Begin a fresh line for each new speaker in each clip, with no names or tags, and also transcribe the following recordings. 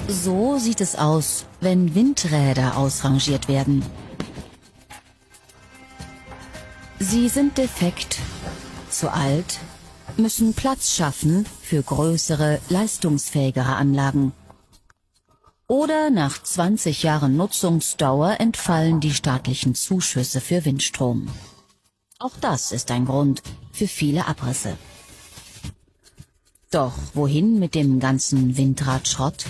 So sieht es aus, wenn Windräder ausrangiert werden. Sie sind defekt, zu alt, müssen Platz schaffen für größere, leistungsfähigere Anlagen. Oder nach 20 Jahren Nutzungsdauer entfallen die staatlichen Zuschüsse für Windstrom. Auch das ist ein Grund für viele Abrisse. Doch wohin mit dem ganzen Windradschrott?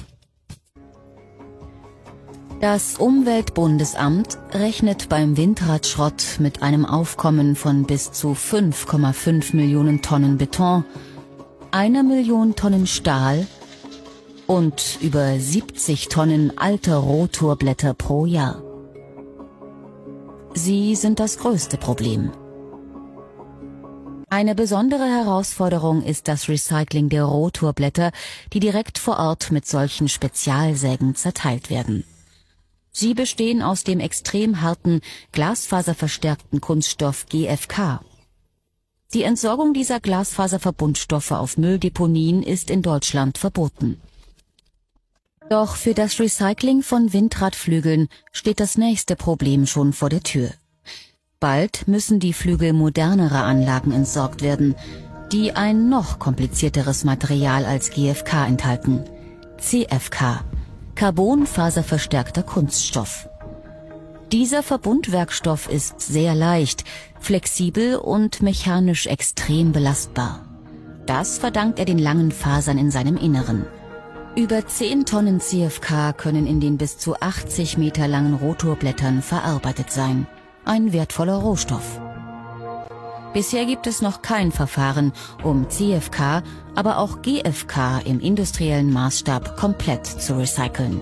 Das Umweltbundesamt rechnet beim Windradschrott mit einem Aufkommen von bis zu 5,5 Millionen Tonnen Beton, 1 Million Tonnen Stahl und über 70 Tonnen alter Rotorblätter pro Jahr. Sie sind das größte Problem. Eine besondere Herausforderung ist das Recycling der Rotorblätter, die direkt vor Ort mit solchen Spezialsägen zerteilt werden. Sie bestehen aus dem extrem harten, glasfaserverstärkten Kunststoff GFK. Die Entsorgung dieser Glasfaserverbundstoffe auf Mülldeponien ist in Deutschland verboten. Doch für das Recycling von Windradflügeln steht das nächste Problem schon vor der Tür. Bald müssen die Flügel modernerer Anlagen entsorgt werden, die ein noch komplizierteres Material als GFK enthalten: CFK. Carbonfaserverstärkter Kunststoff. Dieser Verbundwerkstoff ist sehr leicht, flexibel und mechanisch extrem belastbar. Das verdankt er den langen Fasern in seinem Inneren. Über 10 Tonnen CFK können in den bis zu 80 Meter langen Rotorblättern verarbeitet sein. Ein wertvoller Rohstoff. Bisher gibt es noch kein Verfahren, um CFK, aber auch GFK im industriellen Maßstab komplett zu recyceln.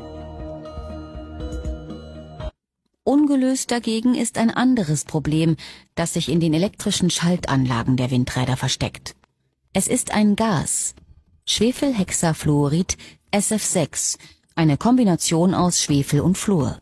Ungelöst dagegen ist ein anderes Problem, das sich in den elektrischen Schaltanlagen der Windräder versteckt. Es ist ein Gas: Schwefelhexafluorid SF6, eine Kombination aus Schwefel und Fluor.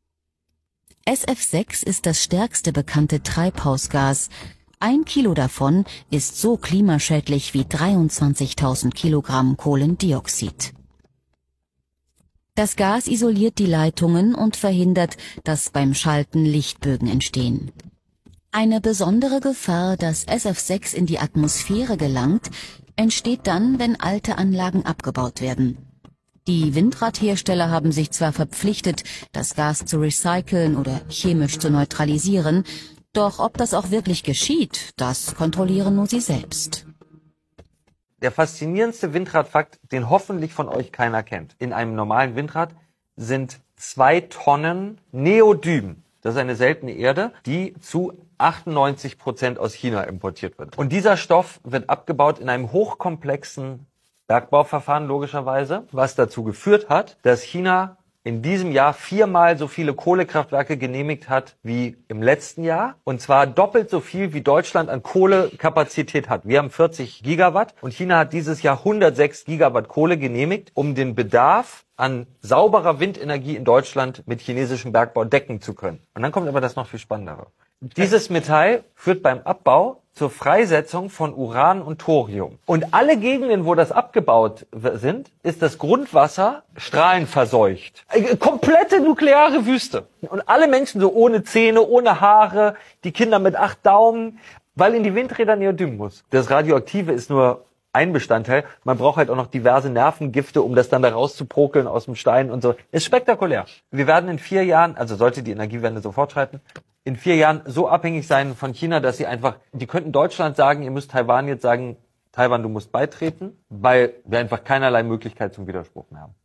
SF6 ist das stärkste bekannte Treibhausgas. 1 Kilo davon ist so klimaschädlich wie 23.000 Kilogramm Kohlendioxid. Das Gas isoliert die Leitungen und verhindert, dass beim Schalten Lichtbögen entstehen. Eine besondere Gefahr, dass SF6 in die Atmosphäre gelangt, entsteht dann, wenn alte Anlagen abgebaut werden. Die Windradhersteller haben sich zwar verpflichtet, das Gas zu recyceln oder chemisch zu neutralisieren, doch ob das auch wirklich geschieht, das kontrollieren nur sie selbst.
Der faszinierendste Windradfakt, den hoffentlich von euch keiner kennt: In einem normalen Windrad sind 2 Tonnen Neodym. Das ist eine seltene Erde, die zu 98% aus China importiert wird. Und dieser Stoff wird abgebaut in einem hochkomplexen Bergbauverfahren logischerweise, was dazu geführt hat, dass China in diesem Jahr 4-mal so viele Kohlekraftwerke genehmigt hat wie im letzten Jahr. Und zwar doppelt so viel, wie Deutschland an Kohlekapazität hat. Wir haben 40 Gigawatt und China hat dieses Jahr 106 Gigawatt Kohle genehmigt, um den Bedarf an sauberer Windenergie in Deutschland mit chinesischem Bergbau decken zu können. Und dann kommt aber das noch viel Spannendere. Dieses Metall führt beim Abbau zur Freisetzung von Uran und Thorium. Und alle Gegenden, wo das abgebaut sind, ist das Grundwasser strahlenverseucht. Komplette nukleare Wüste. Und alle Menschen so ohne Zähne, ohne Haare, die Kinder mit 8 Daumen, weil in die Windräder Neodym muss. Das Radioaktive ist nur ein Bestandteil. Man braucht halt auch noch diverse Nervengifte, um das dann da rauszuprokeln aus dem Stein und so. Ist spektakulär. Wir werden in 4 Jahren, also sollte die Energiewende so fortschreiten, in 4 Jahren so abhängig sein von China, dass sie einfach, die könnten Deutschland sagen, ihr müsst Taiwan jetzt sagen, Taiwan, du musst beitreten, weil wir einfach keinerlei Möglichkeit zum Widerspruch mehr haben.